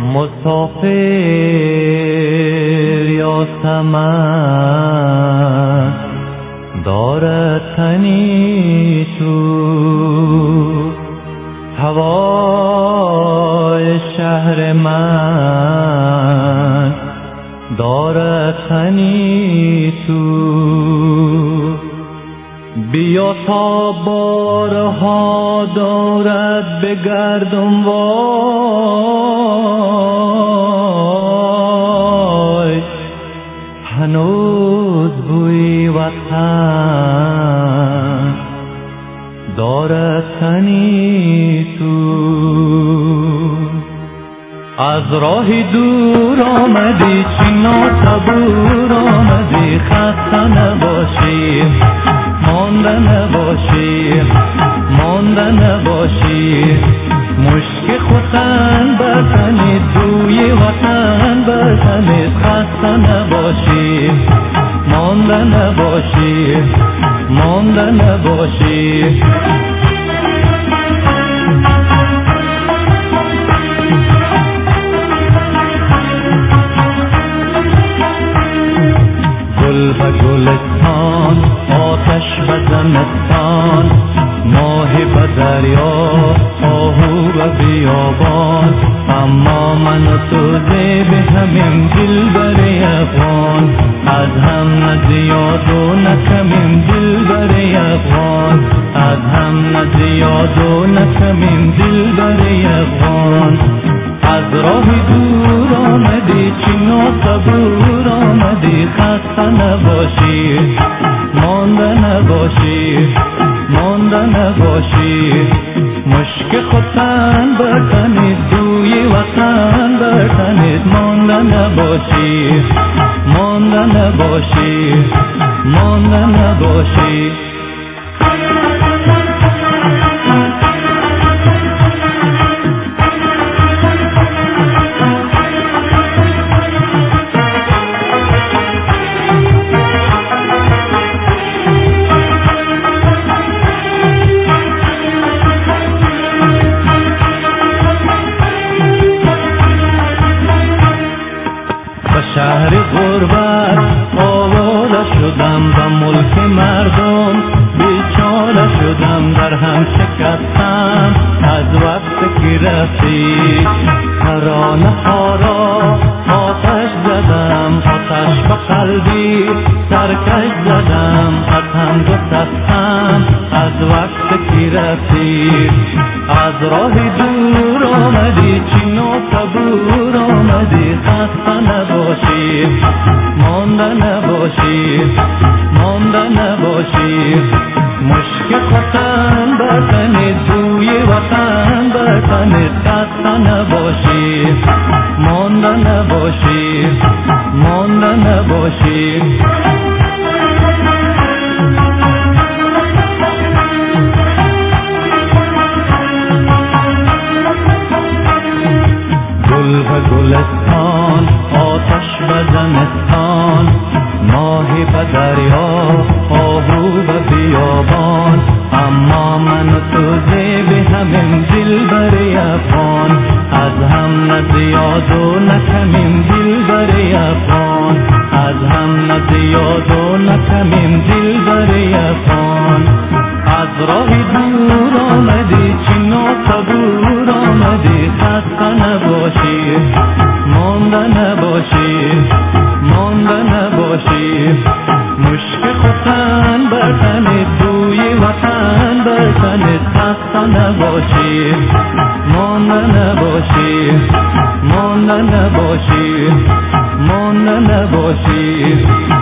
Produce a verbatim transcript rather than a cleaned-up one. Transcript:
مسافر یا سمن دارد تنی تو هوای شهر من دارد تنی تو بیا تا بارها دارد بگردم وای هنوز بوی وطن دارد تنی تو از راهی دور آمدی چی ناصبور آمدی خسته نباشی مانده نباشی مانده نباشی مشک خوتن بزنید دوی وطن بزنید خسته نباشی مانده نباشی مانده نباشی گل و گلستان آتش و زمستان ماه و دریا آهو و بیابان اما من و تو زیب همین دل بر افغان از هم نه زیاد و نه کمیم دل بر افغان از هم نه زیاد و نه کمیم دل بر افغان از راه دور آمدی چی ناصبور آمدی خسته نباشی مانده نباشی مانده نباشی مشک خوتن بزنید دوی وطن بزنید مانده نباشی مانده نباشی مانده نباشی شهر غربت آواره شدم و ملک مردم بیچاره شدم در هم شکستم از وقت که رفتی ترانه ها را آتش زدم آتش به قلبی سرکش زدم قطعا گسستم از وقت که رفتی از راه دور آمدی چی ناصبور آمدی خسته نباشی مانده نباشی مانده نباشی مشک خوتن بزنید دوی وطن بزنید خسته نباشی مانده نباشی مانده نباشی گل و گلستان آتش و زمستان ماه و دریا آهو و بیابان اما من و تو زیب همین دل بر افغان از هم نه زیاد و نه کمیم دل بر افغان از هم نه زیاد و نه کمیم دل بر افغان از راه دور آمدی چی ناصبور آمدی خسته نباشی مانده نباشی مانده نباشی مشک خوتن بزنید دوی وطن بزنید خسته نباشی مانده نباشی مانده نباشی مانده نباشی